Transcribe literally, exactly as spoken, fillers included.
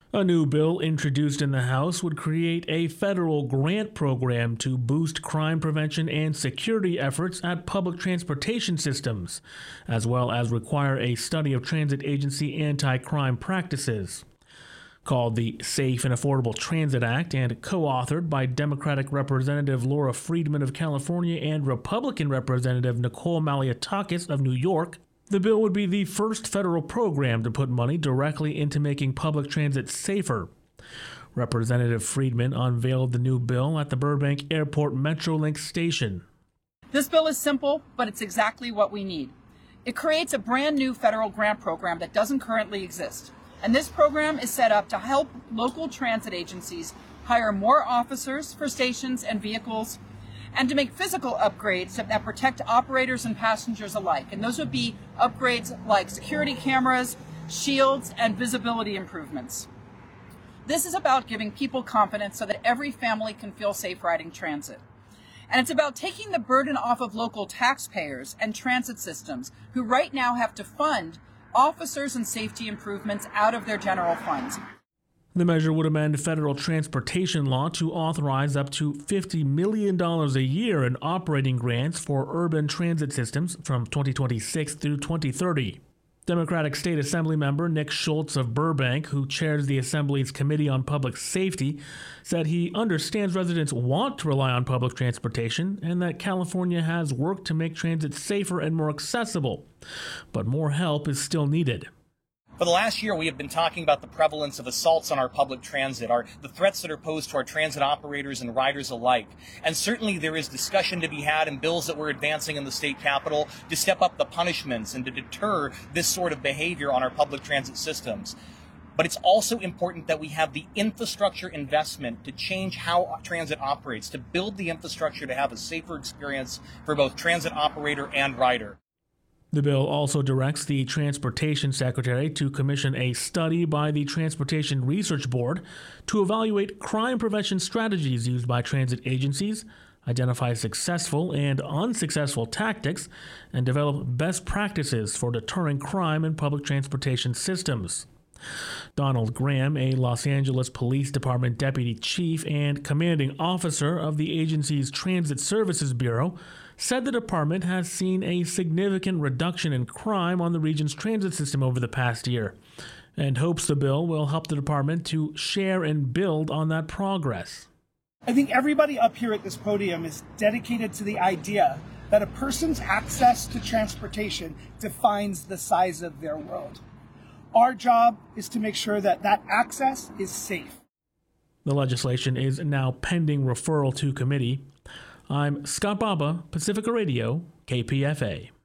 A new bill introduced in the House would create a federal grant program to boost crime prevention and security efforts at public transportation systems, as well as require a study of transit agency anti-crime practices. Called the Safe and Affordable Transit Act and co-authored by Democratic Representative Laura Friedman of California and Republican Representative Nicole Malliotakis of New York, the bill would be the first federal program to put money directly into making public transit safer. Representative Friedman unveiled the new bill at the Burbank Airport Metrolink station. This bill is simple, but it's exactly what we need. It creates a brand new federal grant program that doesn't currently exist. And this program is set up to help local transit agencies hire more officers for stations and vehicles, and to make physical upgrades that protect operators and passengers alike. And those would be upgrades like security cameras, shields, and visibility improvements. This is about giving people confidence so that every family can feel safe riding transit. And it's about taking the burden off of local taxpayers and transit systems who right now have to fund officers and safety improvements out of their general funds. The measure would amend federal transportation law to authorize up to fifty million dollars a year in operating grants for urban transit systems from twenty twenty-six through twenty thirty. Democratic State Assembly member Nick Schultz of Burbank, who chairs the Assembly's Committee on Public Safety, said he understands residents want to rely on public transportation and that California has worked to make transit safer and more accessible, but more help is still needed. For the last year, we have been talking about the prevalence of assaults on our public transit, our, the threats that are posed to our transit operators and riders alike. And certainly there is discussion to be had and bills that we're advancing in the state capitol to step up the punishments and to deter this sort of behavior on our public transit systems. But it's also important that we have the infrastructure investment to change how transit operates, to build the infrastructure to have a safer experience for both transit operator and rider. The bill also directs the Transportation Secretary to commission a study by the Transportation Research Board to evaluate crime prevention strategies used by transit agencies, identify successful and unsuccessful tactics, and develop best practices for deterring crime in public transportation systems. Donald Graham, a Los Angeles Police Department deputy chief and commanding officer of the agency's Transit Services Bureau, said the department has seen a significant reduction in crime on the region's transit system over the past year, and hopes the bill will help the department to share and build on that progress. I think everybody up here at this podium is dedicated to the idea that a person's access to transportation defines the size of their world. Our job is to make sure that that access is safe. The legislation is now pending referral to committee. I'm Scott Baba, Pacifica Radio, K P F A.